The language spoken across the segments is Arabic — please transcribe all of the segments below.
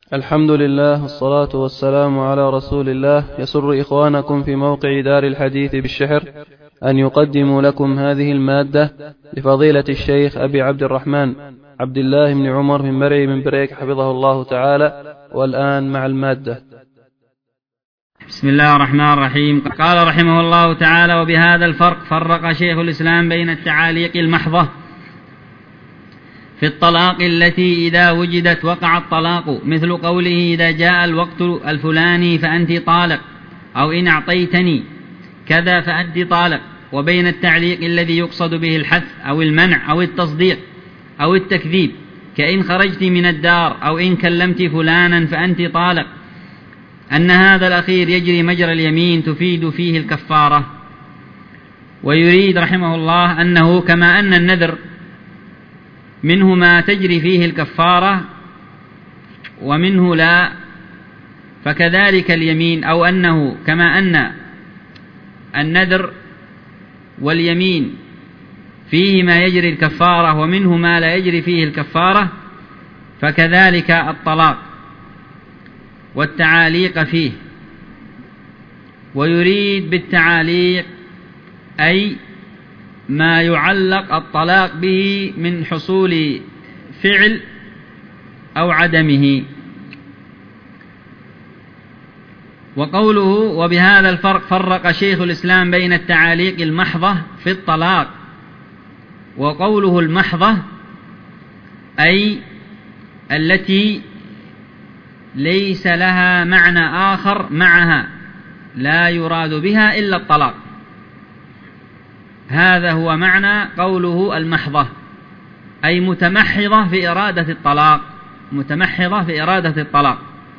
الحمد لله والصلاة والسلام على رسول الله. يسر إخوانكم في موقع دار الحديث بالشحر أن يقدموا لكم هذه المادة لفضيلة الشيخ أبي عبد الرحمن عبد الله بن عمر بن مرعي بن بريك حفظه الله تعالى. والآن مع المادة. بسم الله الرحمن الرحيم. قال رحمه الله تعالى: وبهذا الفرق فرق شيخ الإسلام بين التعاليق المحضة في الطلاق التي إذا وجدت وقع الطلاق، مثل قوله: إذا جاء الوقت الفلاني فأنت طالق، أو إن أعطيتني كذا فأنت طالق، وبين التعليق الذي يقصد به الحث أو المنع أو التصديق أو التكذيب، كإن خرجت من الدار، أو إن كلمت فلانا فأنت طالق، أن هذا الأخير يجري مجرى اليمين تفيد فيه الكفارة. ويريد رحمه الله أنه كما أن النذر منه ما تجري فيه الكفارة ومنه لا، فكذلك اليمين، أو أنه كما أن النذر واليمين فيه ما يجري الكفارة ومنه ما لا يجري فيه الكفارة، فكذلك الطلاق والتعاليق فيه. ويريد بالتعاليق أي ما يعلق الطلاق به من حصول فعل أو عدمه. وقوله: وبهذا الفرق فرق شيخ الإسلام بين التعاليق المحضة في الطلاق. وقوله المحضة أي التي ليس لها معنى آخر معها، لا يراد بها إلا الطلاق، هذا هو معنى قوله المحضة، أي متمحضة في إرادة الطلاق، متمحضة في إرادة الطلاق.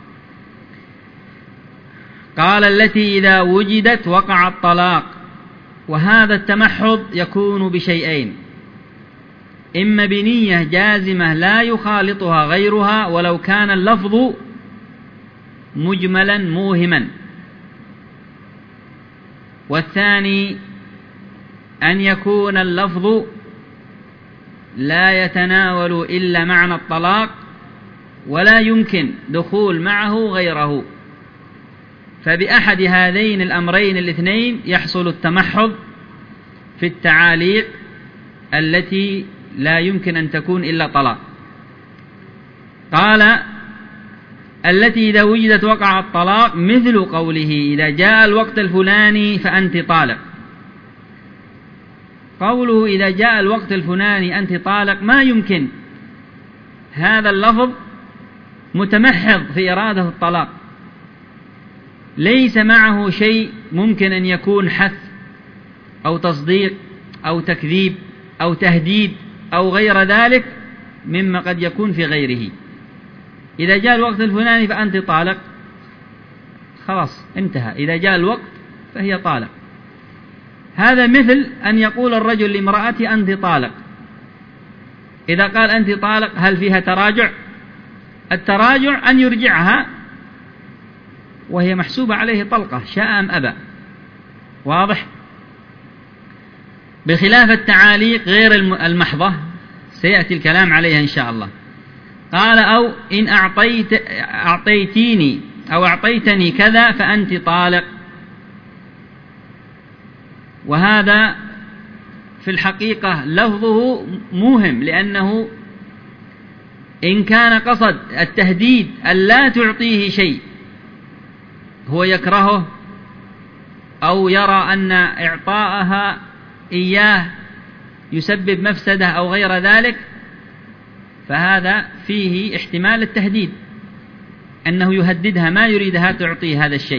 قال: التي إذا وجدت وقع الطلاق. وهذا التمحض يكون بشيئين: إما بنية جازمة لا يخالطها غيرها ولو كان اللفظ مجملا موهما، والثاني أن يكون اللفظ لا يتناول إلا معنى الطلاق ولا يمكن دخول معه غيره، فبأحد هذين الأمرين الاثنين يحصل التمحض في التعاليق التي لا يمكن أن تكون إلا طلاق. قال: التي إذا وجدت وقع الطلاق، مثل قوله: إذا جاء الوقت الفلاني فأنت طالق. قوله إذا جاء الوقت الفلاني أنت طالق ما يمكن، هذا اللفظ متمحض في إرادة الطلاق، ليس معه شيء ممكن أن يكون حث أو تصديق أو تكذيب أو تهديد أو غير ذلك مما قد يكون في غيره. إذا جاء الوقت الفلاني فأنت طالق، خلاص انتهى، إذا جاء الوقت فهي طالق. هذا مثل أن يقول الرجل لامرأته أنت طالق. إذا قال أنت طالق هل فيها تراجع؟ التراجع أن يرجعها وهي محسوبة عليه طلقة شاء أم أبى، واضح؟ بخلاف التعاليق غير المحضة سيأتي الكلام عليها إن شاء الله. قال: أو إن أعطيتيني أو أعطيتني كذا فأنت طالق. وهذا في الحقيقة لفظه موهم، لأنه إن كان قصد التهديد أن لا تعطيه شيء هو يكرهه أو يرى أن إعطاءها إياه يسبب مفسدة أو غير ذلك، فهذا فيه احتمال التهديد، أنه يهددها ما يريدها تعطيه هذا الشيء.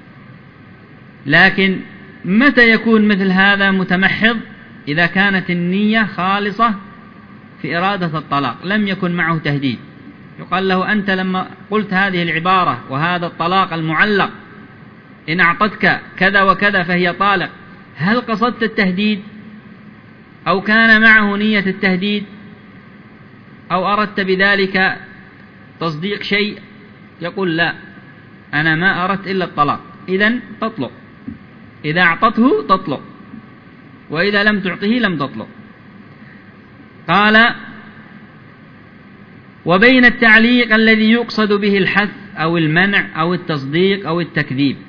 لكن متى يكون مثل هذا متمحض؟ إذا كانت النية خالصة في إرادة الطلاق، لم يكن معه تهديد. يقال له: أنت لما قلت هذه العبارة وهذا الطلاق المعلق إن أعطتك كذا وكذا فهي طالق، هل قصدت التهديد أو كان معه نية التهديد أو أردت بذلك تصديق شيء؟ يقول: لا، أنا ما أردت إلا الطلاق. إذن تطلق، إذا أعطته تطلق، وإذا لم تعطه لم تطلق. قال: وبين التعليق الذي يقصد به الحث أو المنع أو التصديق أو التكذيب.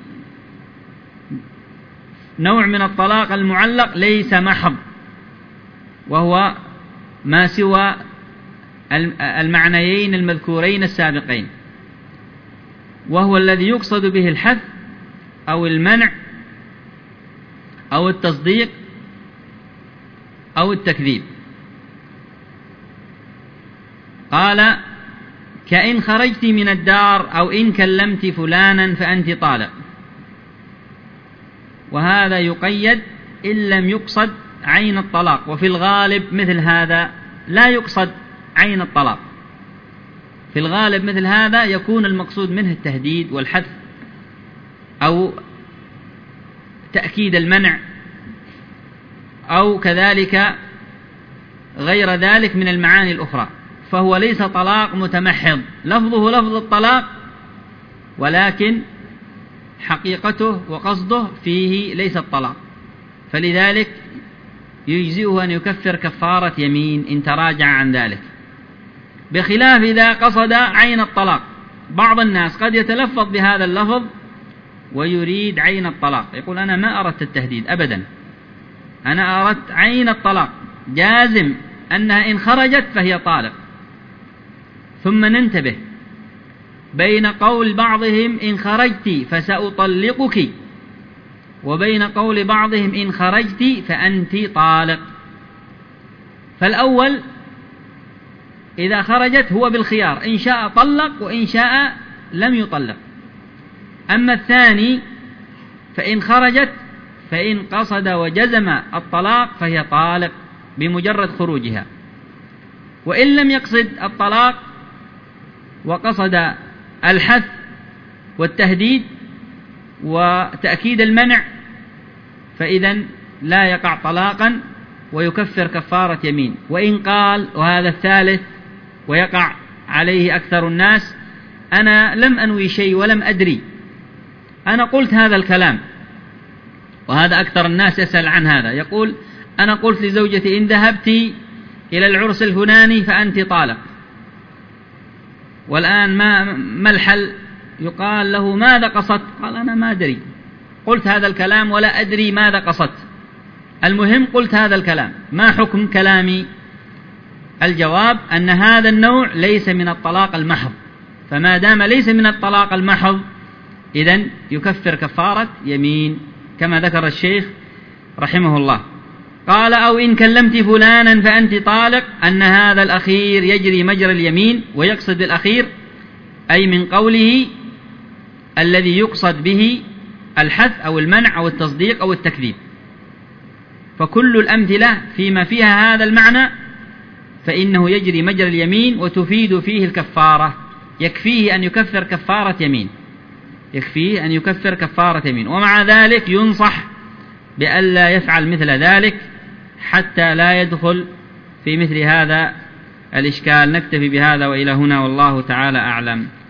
نوع من الطلاق المعلق ليس محض، وهو ما سوى المعنيين المذكورين السابقين، وهو الذي يقصد به الحث أو المنع أو التصديق أو التكذيب. قال: كإن خرجت من الدار أو إن كلمت فلانا فأنت طالق. وهذا يقيد إن لم يقصد عين الطلاق، وفي الغالب مثل هذا لا يقصد عين الطلاق. في الغالب مثل هذا يكون المقصود منه التهديد والحث أو تأكيد المنع أو كذلك غير ذلك من المعاني الأخرى، فهو ليس طلاق متمحض، لفظه لفظ الطلاق ولكن حقيقته وقصده فيه ليس الطلاق، فلذلك يجزئه أن يكفر كفارة يمين إن تراجع عن ذلك، بخلاف إذا قصد عين الطلاق. بعض الناس قد يتلفظ بهذا اللفظ ويريد عين الطلاق، يقول: أنا ما أردت التهديد أبدا، أنا أردت عين الطلاق، جازم أنها إن خرجت فهي طالق. ثم ننتبه بين قول بعضهم إن خرجت فسأطلقك، وبين قول بعضهم إن خرجت فأنت طالق. فالأول إذا خرجت هو بالخيار، إن شاء طلق وإن شاء لم يطلق. أما الثاني فإن خرجت فإن قصد وجزم الطلاق فهي طالق بمجرد خروجها، وإن لم يقصد الطلاق وقصد الحث والتهديد وتأكيد المنع فإذن لا يقع طلاقا ويكفر كفارة يمين. وإن قال، وهذا الثالث ويقع عليه أكثر الناس: أنا لم أنوي شيء ولم أدري، أنا قلت هذا الكلام. وهذا أكثر الناس يسأل عن هذا، يقول: أنا قلت لزوجتي إن ذهبت إلى العرس الفلاني فأنت طالق، والآن ما الحل؟ يقال له: ماذا قصدت؟ قال: أنا ما أدري، قلت هذا الكلام ولا أدري ماذا قصدت، المهم قلت هذا الكلام، ما حكم كلامي؟ الجواب أن هذا النوع ليس من الطلاق المحض، فما دام ليس من الطلاق المحض إذن يكفر كفارة يمين كما ذكر الشيخ رحمه الله. قال: أو إن كلمت فلانا فأنت طالق، أن هذا الأخير يجري مجرى اليمين، ويقصد بالأخير أي من قوله الذي يقصد به الحث أو المنع أو التصديق أو التكذيب. فكل الأمثلة فيما فيها هذا المعنى فإنه يجري مجرى اليمين وتفيد فيه الكفارة، يكفيه أن يكفر كفارة يمين، يكفيه أن يكفر كفارة يمين. ومع ذلك ينصح بألا يفعل مثل ذلك حتى لا يدخل في مثل هذا الإشكال. نكتفي بهذا وإلى هنا، والله تعالى أعلم.